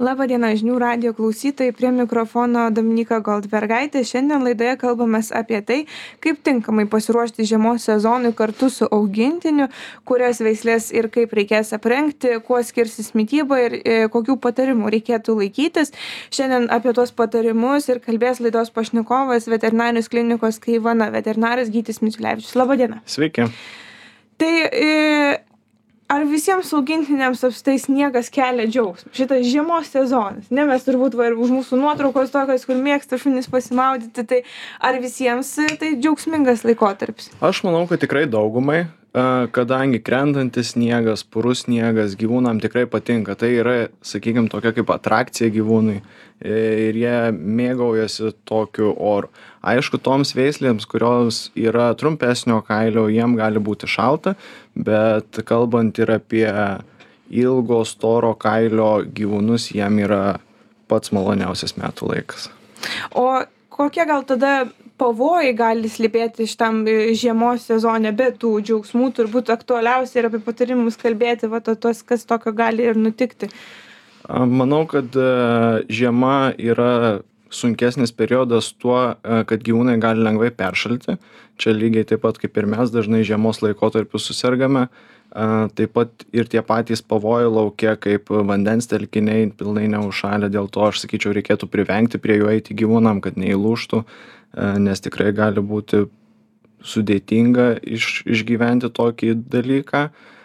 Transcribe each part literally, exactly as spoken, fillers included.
Labadiena žinių radijo klausytojai, prie mikrofono Dominika Goldbergaitė. Šiandien laidoje kalbamės apie tai, kaip tinkamai pasiruošti žiemos sezonui kartu su augintiniu, kurias veislės ir kaip reikės aprengti, kuo skirsis mityba ir e, kokių patarimų reikėtų laikytis. Šiandien apie tuos patarimus ir kalbės laidos pašnekovas veterinarijos klinikos Kaivana veterinaras Gytis Miciulevičius. Labadiena. Sveiki. Tai e, ar visiems augintiniams apskritai sniegas kelia džiaugsmą? Šitas žiemos sezonas, ne, mes turbūt va, ir už mūsų nuotraukos tokios, kur mėgsta šunys pasimaudyti, tai ar visiems tai džiaugsmingas laikotarpis? Aš manau, kad tikrai daugumai, kadangi krentantis sniegas, purus sniegas gyvūnam tikrai patinka. Tai yra, sakykime, tokia kaip atrakcija gyvūnui ir jie mėgaujasi tokiu oru. Aišku, toms veislėms, kurios yra trumpesnio kailio, jiem gali būti šalta, bet kalbant ir apie ilgo storo kailio gyvūnus, jiem yra pats maloniausias metų laikas. O kokie gal tada pavojai gali slypėti šitam žiemos sezone, be tų džiaugsmų turbūt aktualiausia ir apie patarimus kalbėti, va, tos, kas tokio gali ir nutikti? Manau, kad žiema yra sunkesnis periodas tuo, kad gyvūnai gali lengvai peršalti. Čia lygiai taip pat kaip ir mes dažnai žiemos laikotarpiu susirgame. Taip pat ir tie patys pavojai lauke, kaip vandens telkiniai pilnai neužšalę. Dėl to aš sakyčiau, reikėtų privengti prie jų eiti gyvūnam, kad neįlūžtų, nes tikrai gali būti sudėtinga iš, išgyventi tokį dalyką.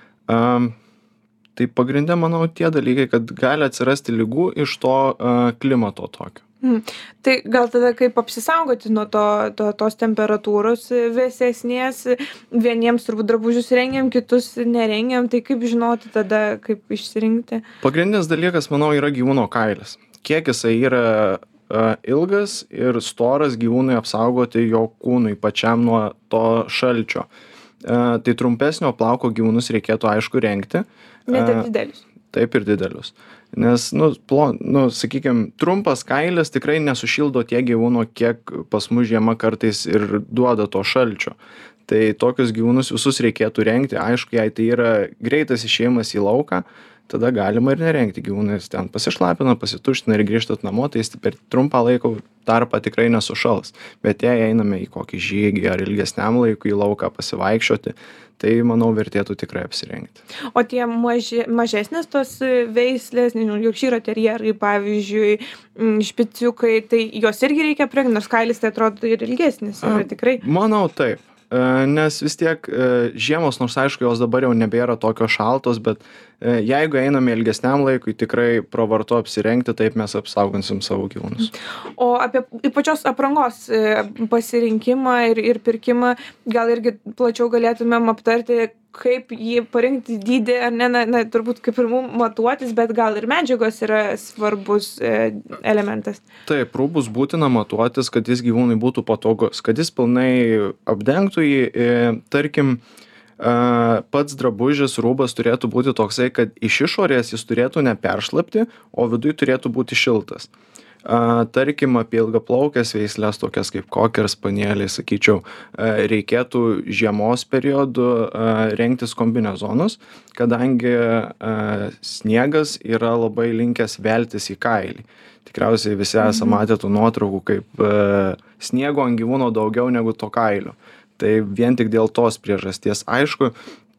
Tai pagrinde, manau, tie dalykai, kad gali atsirasti ligų iš to uh, klimato tokio. Hmm. Tai gal tada kaip apsisaugoti nuo to, to, tos temperatūros vėsesnės, vieniems turbūt drabužius rengiam, kitus nerengiam, tai kaip žinoti tada, kaip išsirinkti? Pagrindinis dalykas, manau, yra gyvūno kailis. Kiek jisai yra uh, ilgas ir storas gyvūnui apsaugoti jo kūnui pačiam nuo to šalčio. Uh, tai trumpesnio plauko gyvūnus reikėtų aišku rengti. Net ir didelius. Taip ir didelius. Nes, nu, plo, nu sakykime, trumpas kailis tikrai nesušildo tiek gyvūno, kiek pas mus žiema kartais ir duoda to šalčio. Tai tokius gyvūnus visus reikėtų rengti. Aišku, jei tai yra greitas išėjimas į lauką, tada galima ir nerengti gyvūnai. Jis ten pasišlapina, pasituština ir grįžtat namo, tai jis per trumpą laiko tarpą tikrai nesušals. Bet jei einame į kokį žygį ar ilgesniam laikui į lauką pasivaikščioti, tai, manau, vertėtų tikrai apsirengti. O tie maži, mažesnės tos veislės, nežinau, Jorkšyro terjerai, pavyzdžiui, špiciukai, tai jos irgi reikia aprengti, nors kailis tai atrodo ir ilgesnis, yra tikrai? Manau, taip. Nes vis tiek žiemos, nors aišku, jos dabar jau nebėra tokios šaltos, bet jeigu einame ilgesniam laikui, tikrai pravartu apsirengti, taip mes apsaugansim savo gyvūnus. O apie pačios aprangos pasirinkimą ir, ir pirkimą gal irgi plačiau galėtumėm aptarti, kaip jį parinkti dydį, ar ne, na, na, turbūt kaip ir mum matuotis, bet gal ir medžiagos yra svarbus e, elementas. Taip, rūbus būtina matuotis, kad jis gyvūnui būtų patogus, kad jis pilnai apdengtų jį, e, tarkim, e, pats drabužis, rūbas turėtų būti toksai, kad iš išorės jis turėtų neperšlapti, o viduj turėtų būti šiltas. A, tarkim, apie ilgaplaukės veislės, tokias kaip koker spanieliai, sakyčiau, a, reikėtų žiemos periodu a, rengtis kombinezonus, kadangi a, sniegas yra labai linkęs veltis į kailį. Tikriausiai visi esame matę tų nuotraukų, kaip a, sniego ant gyvūno daugiau negu to kailio. Tai vien tik dėl tos priežasties. Aišku,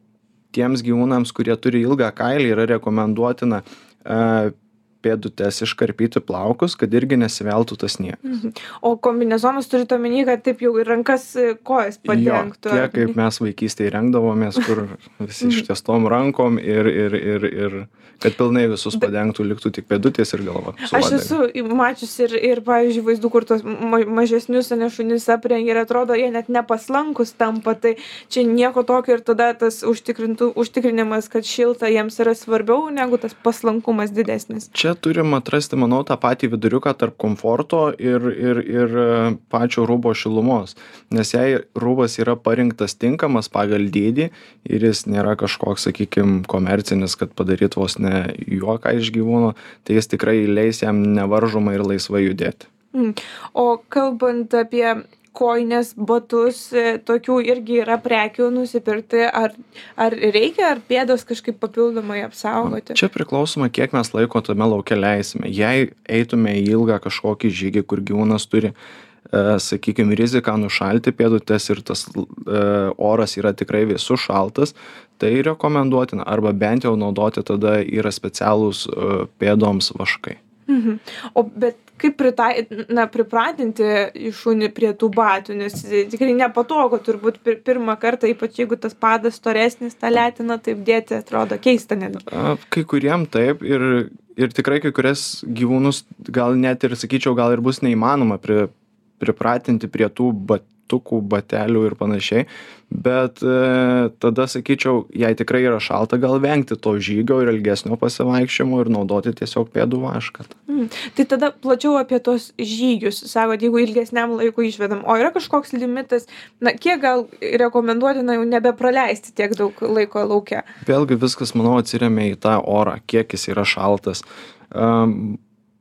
tiems gyvūnams, kurie turi ilgą kailį, yra rekomenduotina a, pėdutes iškarpyti plaukus, kad irgi nesiveltų tas sniegas. Mhm. O kombinezonas turite omeny, kad taip jau ir rankas, kojas padengtų? Jo, tie, kaip mes vaikystėje rengdavomės, kur visi ištiestom rankom ir, ir, ir, ir kad pilnai visus padengtų, liktų tik pėdutės ir galva. Aš esu mačius ir, ir pavyzdžiui, vaizdų, kur tos ma mažesnius šunis aprengia ir atrodo, jie net nepaslankus tampa, tai čia nieko tokio ir tada tas užtikrinimas, kad šilta jiems yra svarbiau negu tas paslankumas didesnis. Čia turim atrasti, manau, tą patį viduriuką tarp komforto ir, ir, ir pačio rūbo šilumos. Nes jei rūbas yra parinktas tinkamas pagal dydį ir jis nėra kažkoks, sakykime, komercinis, kad padaryt vos ne juoką iš gyvūno, tai jis tikrai leis jam nevaržomai ir laisvai judėti. Mm. O kalbant apie kojines, batus, tokių irgi yra prekių nusipirkti, ar, ar reikia, ar pėdos kažkaip papildomai apsaugoti? Čia priklausoma, kiek mes laiko tame lauke leisime. Jei eitume į ilgą kažkokį žygį, kur gyvūnas turi, e, sakykime, riziką nušalti pėdutes ir tas e, oras yra tikrai vėsus šaltas, tai rekomenduotina arba bent jau naudoti tada yra specialūs e, pėdoms vaškai. Mhm. O bet kaip pritai, na, pripratinti šunį prie tų batų, nes tikrai nepatogu, turbūt pir, pirmą kartą, ypač jeigu tas padas storesnis, tą letiną taip dėti, atrodo keista net. Kai kuriem taip ir, ir tikrai kai kurias gyvūnus gal net ir, sakyčiau, gal ir bus neįmanoma pri, pripratinti prie tų batukų, batelių ir panašiai, bet e, tada, sakyčiau, jei tikrai yra šalta, gal vengti to žygio ir ilgesnio pasivaikščiojimo ir naudoti tiesiog pėdų vašką. Mm. Tai tada plačiau apie tos žygius, sakot, jeigu ilgesniam laikui išvedam, o yra kažkoks limitas, na, kiek gal rekomenduotina jau nebepraleisti tiek daug laiko lauke? Vėlgi viskas, manau, atsiremia į tą orą, kiek jis yra šaltas. Um,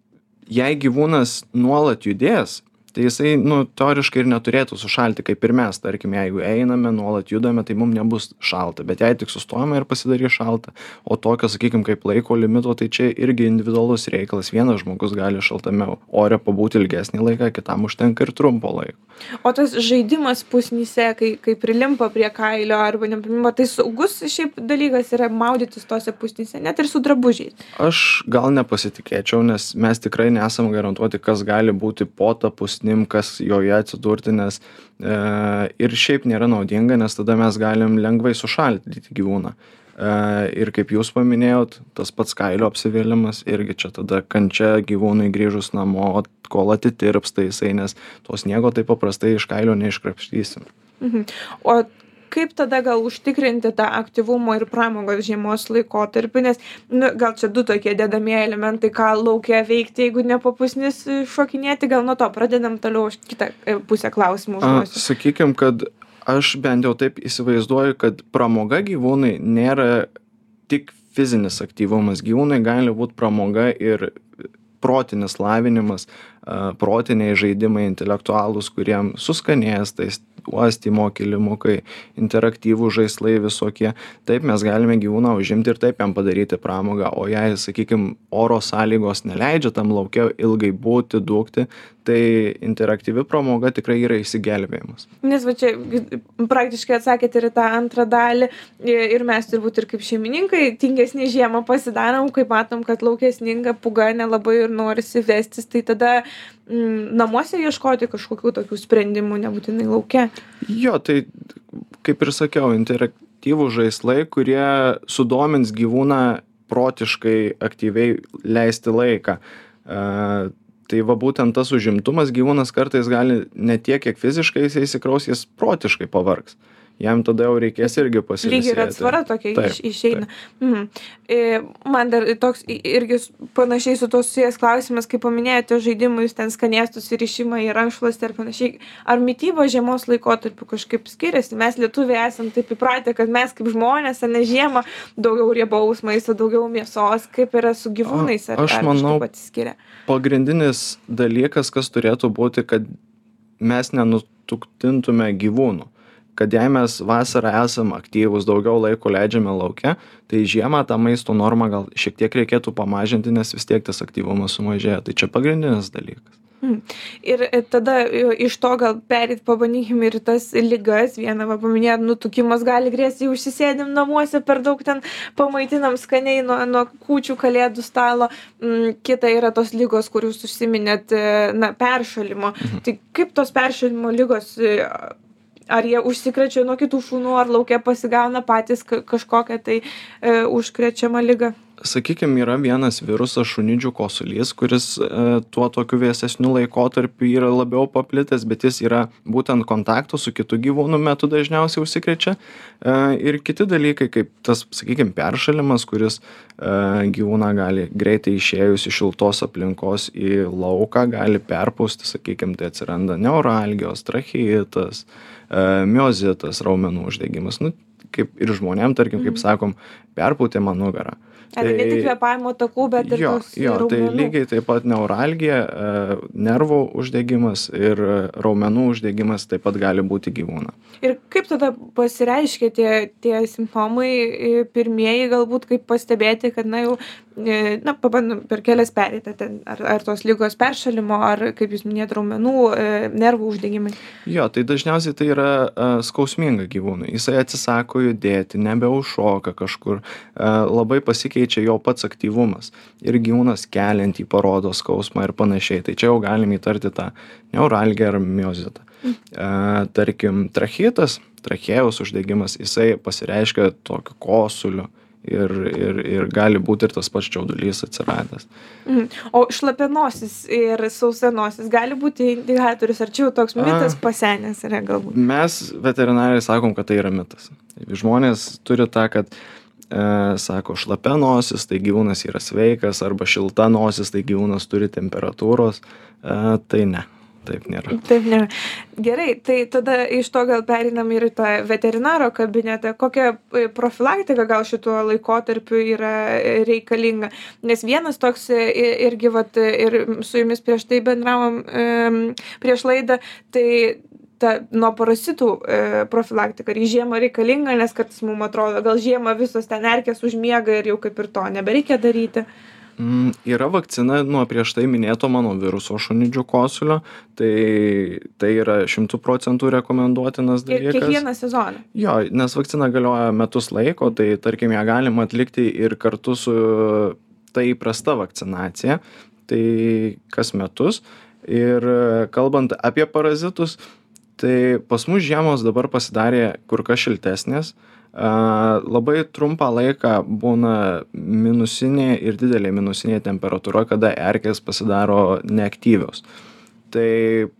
jei gyvūnas nuolat judės, tai jisai, nu, teoriškai ir neturėtų sušalti, kaip ir mes, tarkim, jeigu einame, nuolat judame, tai mums nebus šalta, bet jei tik sustojame ir pasidarys šalta, o tokio, sakykime, kaip laiko limito, tai čia irgi individualus reikalas. Vienas žmogus gali šaltame ore pabūti ilgesnį laiką, kitam užtenka ir trumpo laiko. O tas žaidimas pusnyse, kai, kai prilimpa prie kailio arba neprilimpa, tai saugus šiaip dalykas yra maudytis tose pusnyse, net ir su drabužiais? Aš gal nepasitikėčiau, nes mes tikrai nesam garantuoti, kas gali būti po tą pusnim, kas joje atsidurti, nes e, ir šiaip nėra naudinga, nes tada mes galim lengvai sušaldyti gyvūną. E, ir kaip jūs paminėjot, tas pats kailio apsivėlimas irgi čia tada kančia gyvūnui grįžus namo, kol atitirpsta jisai, nes to sniego taip paprastai iš kailio neiškrapštysim. Mhm. O kaip tada gal užtikrinti tą aktyvumo ir pramogos žiemos laikotarpį, nes, nu, gal čia du tokie dedamieji elementai, ką lauke veikti, jeigu ne po pusnis šokinėti, gal nuo to pradedam toliau kitą pusę klausimų užduosiu. Sakykim, kad aš bent jau taip įsivaizduoju, kad pramoga gyvūnai nėra tik fizinis aktyvumas. Gyvūnai gali būti pramoga ir protinis lavinimas, protiniai žaidimai intelektualūs, kuriem suskanės, tai uostymo kilimukai, interaktyvų žaislai visokie. Taip mes galime gyvūną užimti ir taip jam padaryti pramogą, o jei, sakykime, oro sąlygos neleidžia tam lauke ilgai būti, dūkti, tai interaktyvi pramoga tikrai yra išsigelbėjimas. Nes va čia praktiškai atsakėte ir tą antrą dalį ir mes turbūt ir kaip šeimininkai tingesnį žiemą pasidarom, kai matom, kad lauke sninga, pūga, nelabai ir norisi vestis, tai tada mm, namuose ieškoti kažkokių tokių sprendimų, nebūtinai lauke. Jo, tai kaip ir sakiau, interaktyvų žaislai, kurie sudomins gyvūną protiškai aktyviai leisti laiką. Uh, Tai va būtent tas užimtumas gyvūnas kartais gali ne tiek, kiek fiziškai jis įsikraus, jis protiškai pavargs. Jam tada jau reikės irgi pasilisėti. Lygiai ir atsvara tokia taip, iš, išeina. Taip. Mhm. E, man dar toks irgi panašiai su tos susijęs klausimas, kaip paminėjote žaidimus, ten skanėstus ir išimą į rankšluostį ir panašiai. Ar mityba žiemos laikotarpiu kažkaip skiriasi? Mes lietuviai esam taip įpratę, kad mes kaip žmonės, ne žiemą, daugiau riebaus maisto, daugiau mėsos, kaip yra su gyvūnais, ar, Aš ar manau, kažkaip atsiskiria? Pagrindinis dalykas, kas turėtų būti, kad mes nenutuktintume gyvūnų. Kad jei mes vasarą esam aktyvus, daugiau laiko leidžiame lauke, tai žiemą tą maisto normą gal šiek tiek reikėtų pamažinti, nes vis tiek tas aktyvumas sumažėja. Tai čia pagrindinis dalykas. Hmm. Ir tada iš to gal pereit pabandykim ir tas ligas. Vieną va paminėjot, nutukimas gali grėsti, užsisėdim namuose per daug ten pamaitinam skaniai nuo, nuo kūčių kalėdų stalo. Kita yra tos ligos, kur jūs užsiminėt, na, peršalimo. Mhm. Tai kaip tos peršalimo ligos, ar jie užsikrečia nuo kitų šunų, ar lauke pasigauna patys kažkokią tai e, užkrečiamą ligą? Sakykime, yra vienas virusas šunidžių kosulys, kuris e, tuo tokiu vėsesniu laikotarpiu yra labiau paplitęs, bet jis yra būtent kontaktų su kitų gyvūnų metu dažniausiai užsikrečia. E, ir kiti dalykai, kaip tas, sakykime, peršalimas, kuris e, gyvūną gali greitai išėjus iš šiltos aplinkos į lauką, gali perpūsti, sakykime, tai atsiranda neuralgijos, tracheitas, e, miozitas, raumenų uždegimas. Nu, kaip ir žmonėm, tarkim, kaip sakom, perpūtėma nugara. Ar tai ne tik kvėpavimo takų, bet ir jo, tos jo, raumenų. Tai lygiai taip pat neuralgija, nervų uždegimas ir raumenų uždegimas taip pat gali būti gyvūną. Ir kaip tada pasireiškia tie, tie simptomai pirmieji, galbūt kaip pastebėti, kad, na, jau, na, pabandom per kelias pereitą ten, ar, ar tos lygos peršalimo, ar, kaip jūs minėjot, raumenų, nervų uždegimai? Jo, tai dažniausiai tai yra uh, skausminga gyvūnui. Jisai atsisako judėti, nebeužšoka kažkur, uh, labai pasikeičia jo pats aktyvumas. Ir gyvūnas keliant jį parodo skausmą ir panašiai. Tai čia jau galim įtarti tą neuralgiją ar miozitą. Uh, tarkim, tracheitas, trachėjos uždegimas, jisai pasireiškia tokiu kosuliu. Ir, ir, ir gali būti ir tas pats čiaudulys atsiradęs. Mm. O šlapianosis ir sausanosis gali būti indikatorius, ar čia jau toks mitas pasenęs yra galbūt? Mes veterinarai sakom, kad tai yra mitas. Žmonės turi tą, kad e, sako šlapia nosis, tai gyvūnas yra sveikas, arba šilta nosis, tai gyvūnas turi temperatūros. E, tai ne. Taip nėra. Taip nėra. Gerai, tai tada iš to gal perinam ir į tą veterinaro kabinetą. Kokia profilaktika gal šituo laikotarpiu yra reikalinga? Nes vienas toks irgi, vat, ir su jumis prieš tai bendravom prieš laidą, tai ta nuo parasitų profilaktika ir į žiemą reikalinga, nes kartais mums atrodo, gal žiemą visos ten erkės užmiega ir jau kaip ir to nebereikia daryti. Mm, yra vakcina nuo prieš tai minėto mano viruso šunidžių kosulio, tai, tai yra šimtų procentų rekomenduotinas dalykas. Ir kiekvieną sezoną? Jo, nes vakcina galioja metus laiko, tai tarkim ją galima atlikti ir kartu su tai įprasta vakcinacija, tai kas metus. Ir kalbant apie parazitus, tai pas mus žiemos dabar pasidarė kur kas šiltesnės. Uh, labai trumpą laiką būna minusinė ir didelė minusinė temperatūra, kada erkės pasidaro neaktyvios. Tai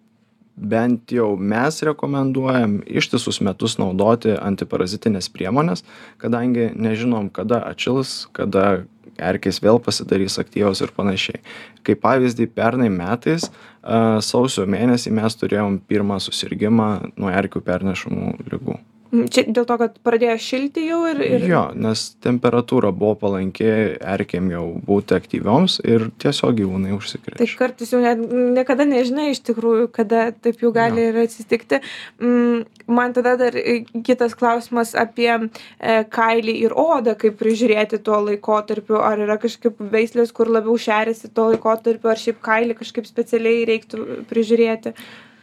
bent jau mes rekomenduojam ištisus metus naudoti antiparazitinės priemonės, kadangi nežinom, kada atšils, kada erkės vėl pasidarys aktyvios ir panašiai. Kaip pavyzdį, pernai metais uh, sausio mėnesį mes turėjom pirmą susirgimą nuo erkių pernešamų ligų. Čia dėl to, kad pradėjo šilti jau ir... ir... Jo, nes temperatūra buvo palanki erkėm jau būti aktyvioms ir tiesiog gyvūnai užsikrečia. Tai kartais jau ne, niekada nežinai iš tikrųjų, kada taip jau gali jo. Ir atsitikti. Man tada dar kitas klausimas apie kailį ir odą, kaip prižiūrėti tuo laikotarpiu. Ar yra kažkaip veislės, kur labiau šeriasi tuo laikotarpiu, ar šiaip kailį kažkaip specialiai reiktų prižiūrėti?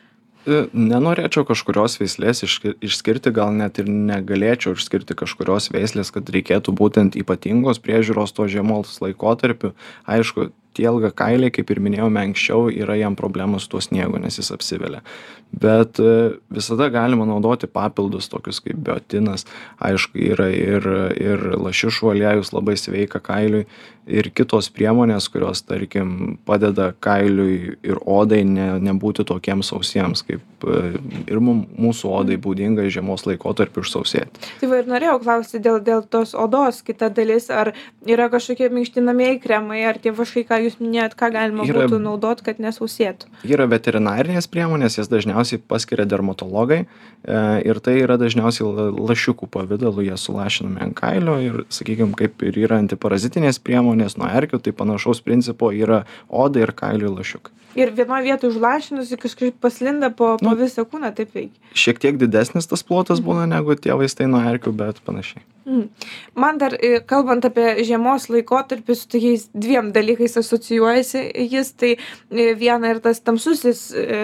Nenorėčiau kažkurios veislės išskirti, gal net ir negalėčiau išskirti kažkurios veislės, kad reikėtų būtent ypatingos priežiūros to žiemos laikotarpiu. Aišku, tie ilgakailiai, kaip ir minėjome anksčiau, yra jam problemos su tuo sniegu, nes jis apsivelia. Bet visada galima naudoti papildus tokius kaip biotinas. Aišku, yra ir, ir lašišų aliejus labai sveika kailiui ir kitos priemonės, kurios, tarkim, padeda kailiui ir odai ne, nebūti tokiems sausiems, kaip ir mūsų odai būdinga žiemos laikotarpiu išsausėti. Tai va ir norėjau klausyti dėl, dėl tos odos, kita dalis, ar yra kažkokie minkštinamieji kremai, ar tie vaškai, ką jūs minėjot, ką galima yra, būtų naudoti, kad nesausėtų? Yra veterinarinės priemonės, jas dažniausiai paskiria dermatologai ir tai yra dažniausiai lašiukų pavidalu, jie sulašinami ant kailio ir, sakykime, kaip ir yra antiparazitinės priemonės nuo erkių, tai panašaus principo yra oda ir kailiui lašiukai. Ir vienoje vietoje užlašinusi kažkaip paslinda po, po nu, visą kūną, taip veikia. Šiek tiek didesnis tas plotas būna negu tie vaistai nuo erkių, bet panašiai. Mm. Man dar, kalbant apie žiemos laikotarpį, su tokiais dviem dalykais asocijuojasi jis, tai viena ir tas tamsusis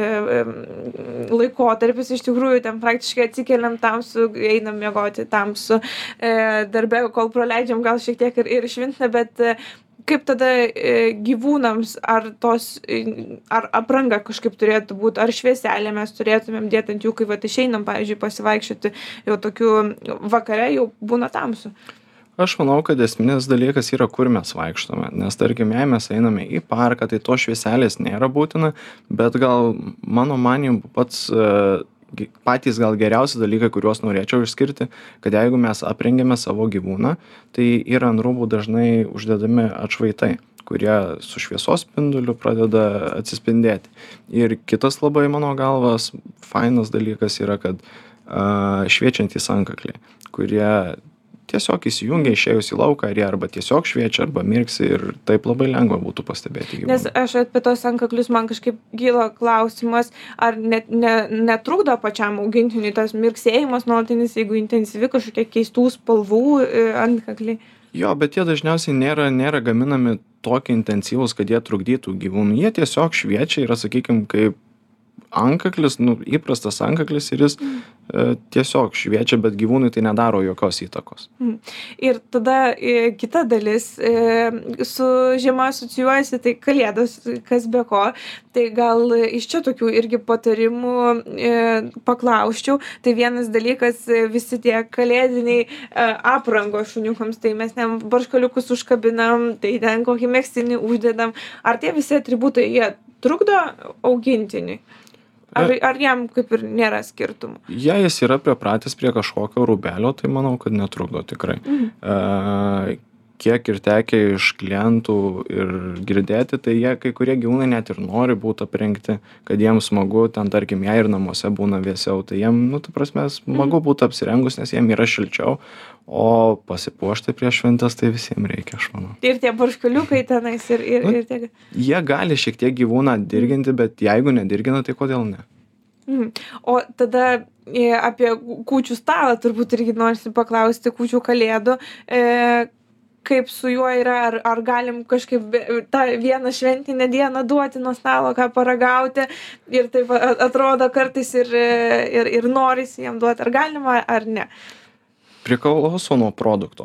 laikotarpis, iš tikrųjų, ten praktiškai atsikeliam tamsu, einam miegoti tamsu, darbe, kol praleidžiam gal šiek tiek ir, ir švintina, bet kaip tada gyvūnams, ar tos, ar apranga kažkaip turėtų būti, ar švieselė mes turėtumėm dėti ant jų, kai vat išeinam, pavyzdžiui, pasivaikščioti, jau tokiu vakare jau būna tamsu. Aš manau, kad esminis dalykas yra, kur mes vaikštome, nes tarkim, jei mes einame į parką, tai to švieselės nėra būtina, bet gal mano manimu pats patys gal geriausi dalykai, kuriuos norėčiau išskirti, kad jeigu mes aprengėme savo gyvūną, tai yra ant rūbų dažnai uždedami atšvaitai, kurie su šviesos spinduliu pradeda atsispindėti. Ir kitas labai mano galvas fainas dalykas yra, kad uh, šviečiantys antkakliai, kurie tiesiog įsijungia išėjus į lauką, ar jie arba tiesiog šviečia, arba mirksi ir taip labai lengva būtų pastebėti gyvūną. Nes aš apie tos antkaklius man kažkaip kyla klausimas, ar net ne, netrukdo pačiam augintiniui tas mirksėjimas nuolatinis, jeigu intensyvi kažkokie keistų spalvų e, antkakliai. Jo, bet jie dažniausiai nėra, nėra gaminami tokie intensyvūs, kad jie trukdytų gyvūnų. Jie tiesiog šviečia, yra, sakykime, kaip antkaklis, nu, įprastas antkaklis ir jis mm. e, tiesiog šviečia, bet gyvūnui tai nedaro jokios įtakos. Mm. Ir tada e, kita dalis e, su žiema asocijuojasi, tai kalėdos, kas be ko. Tai gal iš čia tokių irgi patarimų e, paklausčiau. Tai vienas dalykas, visi tie kalėdiniai e, aprangos šuniukams, tai mes ten barškaliukus užkabinam, tai ten kokį megztinį uždedam. Ar tie visi atributai, jie trukdo augintiniui? Ar, ar jam kaip ir nėra skirtumų? Jei jis yra pripratęs prie kažkokio rūbelio, tai manau, kad netrukdo tikrai. Mhm. E, kiek ir tekia iš klientų ir girdėti, tai jie, kai kurie gyvūnai net ir nori būti aprengti, kad jiems smagu, ten tarkim, jei ir namuose būna vėsiau, tai jiem, nu, ta prasme, smagu būti apsirengus, nes jiem yra šilčiau, o pasipuošti prieš šventes tai visiems reikia, aš manau. Ir tie barškaliukai tenais ir, ir, nu, ir tie... Jie gali šiek tiek gyvūną dirginti, bet jeigu nedirgina, tai kodėl ne? Mhm. O tada e, apie kūčių stalą turbūt irgi norisi paklausti, kūčių kalėdų. E, kaip su juo yra, ar, ar galim kažkaip tą vieną šventinę dieną duoti nuo stalo, ką paragauti ir taip atrodo kartais ir, ir, ir norisi jam duoti, ar galima, ar ne? Priklauso nuo produkto.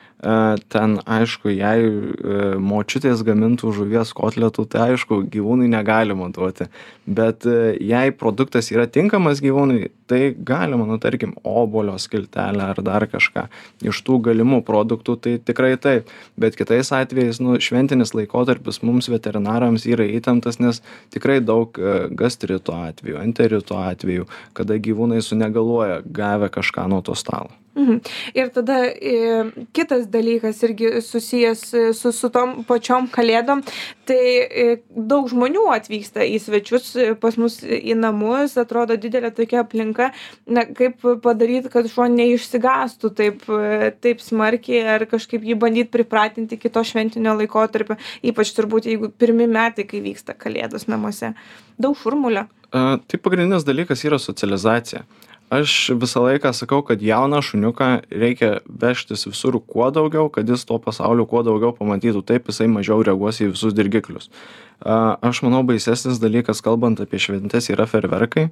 Ten, aišku, jei močiutės gamintų žuvies kotletų, tai aišku, gyvūnui negalima duoti. Bet jei produktas yra tinkamas gyvūnui, tai galima, nu, tarkim, obuolio skiltelę ar dar kažką. Iš tų galimų produktų, tai tikrai taip. Bet kitais atvejais, nu, šventinis laikotarpis mums veterinarams yra įtemptas, nes tikrai daug gastrito atveju, enterito atveju, kada gyvūnai sunegaluoja gavę kažką nuo to stalo. Mhm. Ir tada e, kitas dalykas irgi susijęs su, su tom pačiom kalėdom, tai e, daug žmonių atvyksta į svečius pas mus į namus, atrodo didelė tokia aplinka, na, kaip padaryti, kad šuo neišsigastų taip, taip smarkiai ar kažkaip jį bandyti pripratinti kito šventinio laikotarpio, ypač turbūt jeigu pirmi metai, kai vyksta kalėdos namuose. Daug šurmulio. A, tai pagrindinis dalykas yra socializacija. Aš visą laiką sakau, kad jauną šuniuką reikia vežtis visur kuo daugiau, kad jis to pasaulio kuo daugiau pamatytų, taip jisai mažiau reaguos į visus dirgiklius. Aš manau, baisesnis dalykas, kalbant apie šventes, yra ferverkai,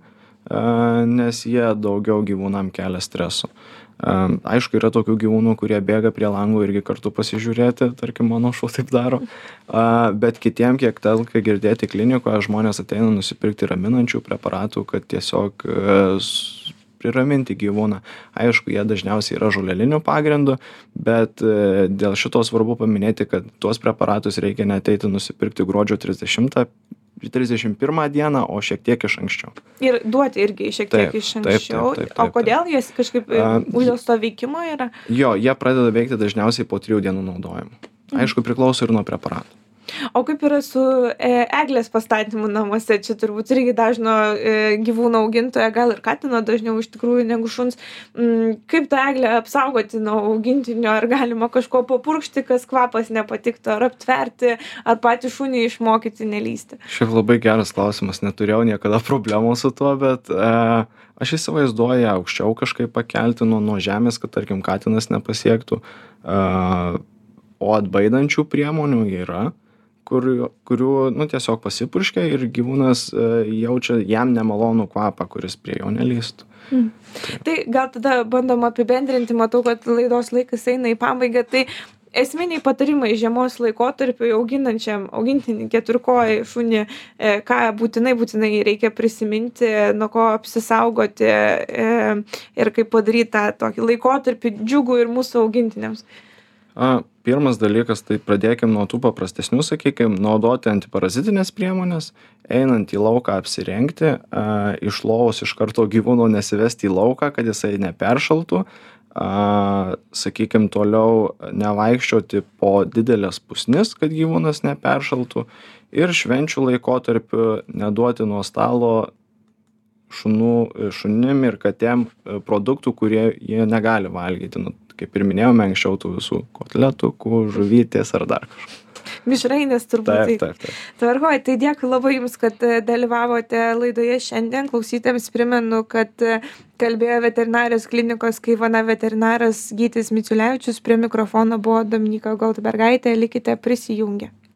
nes jie daugiau gyvūnam kelia streso. Aišku, yra tokių gyvūnų, kurie bėga prie langų irgi kartu pasižiūrėti, tarkim, mano šuo taip daro, bet kitiem, kiek tenka girdėti klinikoje, žmonės ateina nusipirkti raminančių preparatų, kad tiesiog priraminti gyvūną. Aišku, jie dažniausiai yra žolelinių pagrindų, bet dėl šito svarbu paminėti, kad tuos preparatus reikia neateiti nusipirkti gruodžio trisdešimtą, trisdešimt pirmą dieną, o šiek tiek iš anksčiau. Ir duoti irgi šiek tiek taip, iš anksčiau. Taip, taip, taip, taip, o kodėl jie kažkaip uždėlsto veikimo yra? Jo, jie pradeda veikti dažniausiai po trijų dienų naudojimo. Aišku, priklauso ir nuo preparatų. O kaip yra su e, eglės pastatymu namuose? Čia turbūt irgi dažno e, gyvūno augintojo, gal ir katino dažniau iš tikrųjų negu šuns. Mm, kaip tą eglę apsaugoti nuo augintinio? Ar galima kažko papurkšti, kas kvapas nepatiktų, ar aptverti, ar patį šunį išmokyti nelysti? Šiaip labai geras klausimas, neturėjau niekada problemų su tuo, bet e, aš įsivaizduoju aukščiau kažkaip pakelti nuo, nuo žemės, kad tarkim katinas nepasiektų. E, o atbaidančių priemonių yra. Kur, kurių nu, tiesiog pasipurškia ir gyvūnas e, jaučia jam nemalonų kvapą, kuris prie jo nelystų. Mm. Tai gal tada bandom apibendrinti, matau, kad laidos laikas eina į pabaigą, tai esminiai patarimai žiemos laikotarpiu auginančiam, augintinį keturkojį šunį, e, ką būtinai, būtinai reikia prisiminti, nuo ko apsisaugoti e, ir kaip padaryti tą tokį laikotarpį džiugų ir mūsų augintiniams. A, pirmas dalykas, tai pradėkim nuo tų paprastesnių, sakykim, naudoti antiparazitinės priemonės, einant į lauką apsirengti, a, iš lovos iš karto gyvūno nesivesti į lauką, kad jisai neperšaltų, a, sakykim, toliau nevaikščioti po didelės pusnis, kad gyvūnas neperšaltų ir švenčių laikotarpiu neduoti nuo stalo šunų, šunim ir katėm produktų, kurie jie negali valgyti. Nu, kaip ir minėjome anksčiau, tų visų kotletukų, žuvytės ar dar kažko. Mišrainės turbūt. Taip, taip, taip. Tvarkoj, tai dėkui labai Jums, kad dalyvavote laidoje šiandien. Klausytėms primenu, kad kalbėjo veterinarijos klinikos Kaivana veterinaras Gytis Miciulevičius, prie mikrofono buvo Dominyka Goldbergaitė, likite prisijungę.